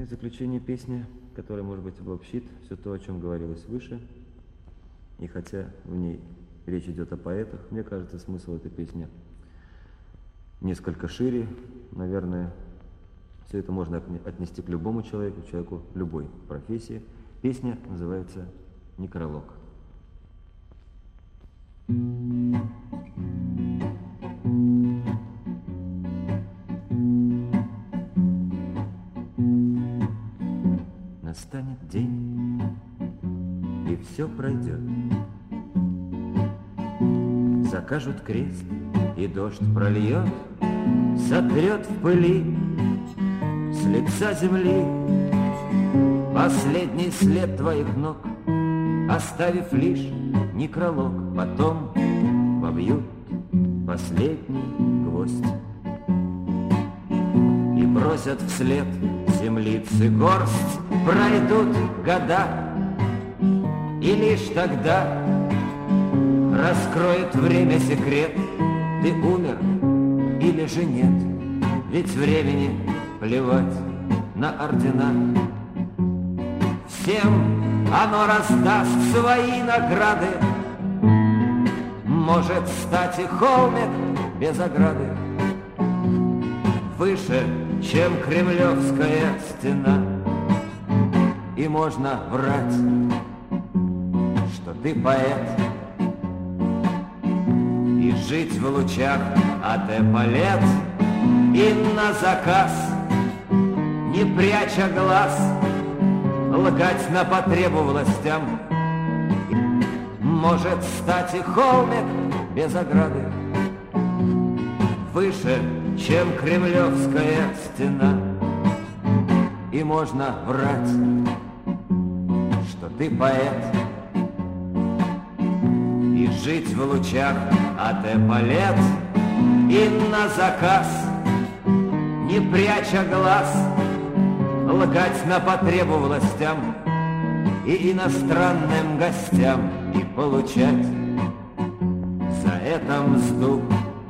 И в заключение песни, которая, может быть, обобщит все то, о чем говорилось выше. И хотя в ней речь идет о поэтах, мне кажется, смысл этой песни несколько шире. Наверное, все это можно отнести к любому человеку любой профессии. Песня называется «Некролог». Настанет день, и все пройдет. Закажут крест, и дождь прольет, сотрет в пыли с лица земли последний след твоих ног, оставив лишь некролог. Потом вобьют последний гвоздь и бросят вслед землицы горсть. Пройдут года, и лишь тогда раскроет время секрет. Ты умер или же нет? Ведь времени плевать на ордена. Всем оно раздаст свои награды. Может стать и холмик без ограды, выше, чем Кремлевская стена. И можно врать, что ты поэт, и жить в лучах от эполет, и на заказ, не пряча глаз, лгать на потребу властям. Может стать и холмик без ограды, выше, чем Кремлевская стена. И можно врать, что ты поэт, и жить в лучах от эполет, и на заказ, не пряча глаз, лгать на потребу властям и иностранным гостям, и получать за это мзду.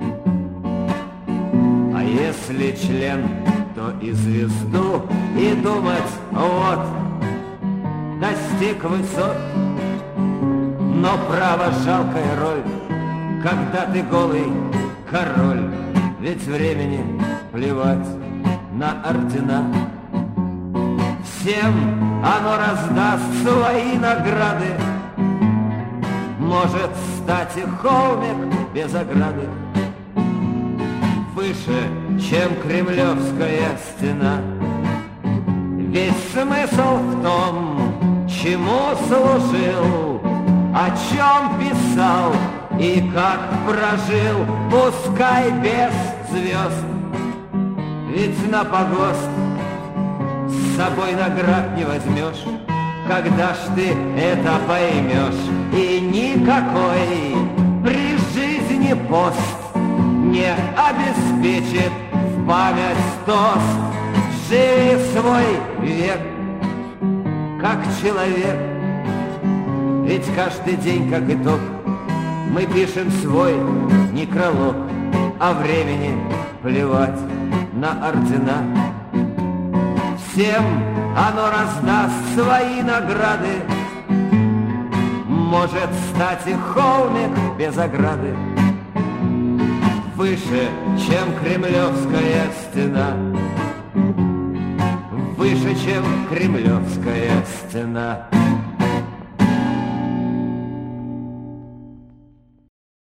А если член, то и звезду, и думать, вот, достиг высот. Но право жалкая роль, когда ты голый король. Ведь времени плевать на ордена. Всем оно раздаст свои награды. Может стать и холмик без ограды, выше, чем Кремлевская стена. Весь смысл в том, чему служил, о чем писал и как прожил, пускай без звезд. Ведь на погост с собой наград не возьмешь. Когда ж ты это поймешь? И никакой при жизни пост не обеспечит в память тост. Живи свой век, как человек. Ведь каждый день, как итог, мы пишем свой некролог. А времени плевать на ордена. Всем оно раздаст свои награды. Может стать и холмик без ограды, выше, чем Кремлевская стена. Выше, чем Кремлевская стена.